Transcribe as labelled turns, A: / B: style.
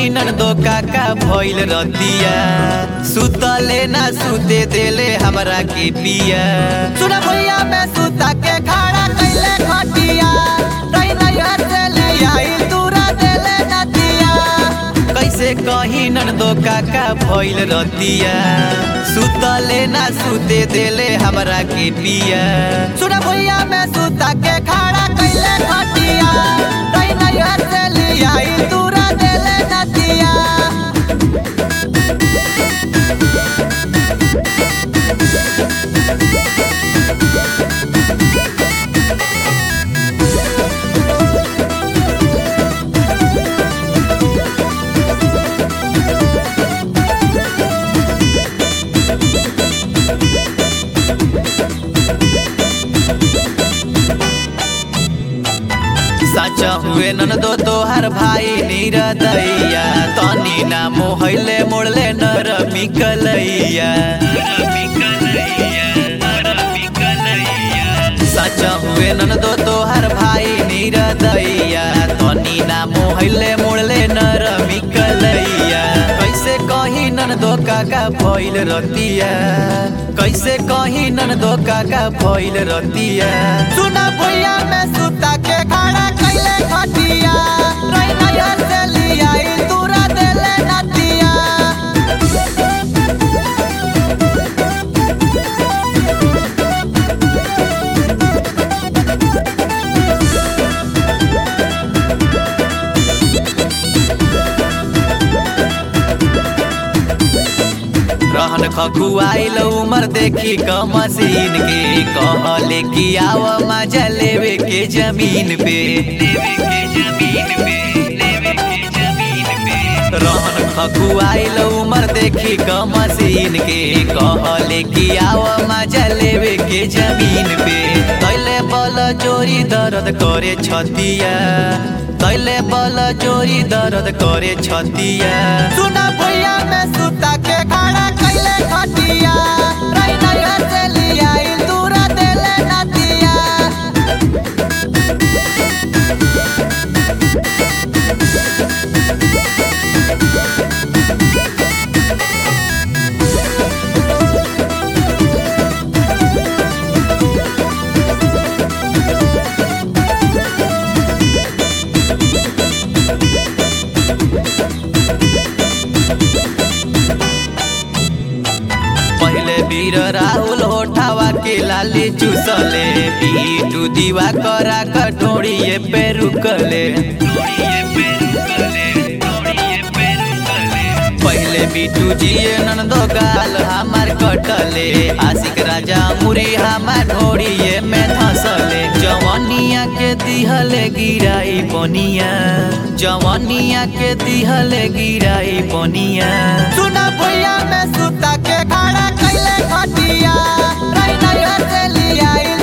A: कही ननदो काका भइल रतिया सुतले ना सुते देले हमरा के पिया। सुना भैया मैं सुता के खड़ा कैले खटिया तई नैया से ले आई दूरा देले नदिया। कैसे कही ननदो काका भइल रतिया सुतले ना सुते देले हमरा के पिया। सुना भैया मैं सुता के खड़ा कैले खटिया तई नैया से ले आई दूरा देले नदिया। सच हुए ननदो तोहर भाई निरदैया तनी ना मोहले मोड़ले नरमी कलैया। सच हुए ननदो तोहर भाई निरदैया तनी ना मोहले मोड़ले नरमी कलैया। कैसे कही ननदो काका भइल रतिया कैसे कही ननदो काका भइल रतिया। सुना भैया मैं सुता के खड़ा कैले खटिया रही नैया से ले आई दूरा देले नदिया। रहन खकुआइल उमर देखी क मशीन के कहले कि आव मजा लेवे के जमीन पे। रहन खकुआइल उमर देखी क मशीन के कहले कि आव मजा लेवे के जमीन पे। कैले बल चोरी दर्द करे छतिया कैले बल चोरी दर्द करे छतिया। सुना भैया मैं सुता के खड़ा कैले खटिया रही नैया से ले आई दूरा देले नदिया। वीर राहुल होठावा के लाली चूसले पीटू दीवा करा कठोड़िए पे रुकले। पहले बीटू जिए ननदो गाल हमार कटले आशिक राजा मुरी हमार ढोड़िए में धसले। जवानिया के दिहले गिराई बनिया जवानिया के दिहले गिराई बनिया। सुना भैया मैं सुता के खड़ा कैले खटिया रही नैया से ले आई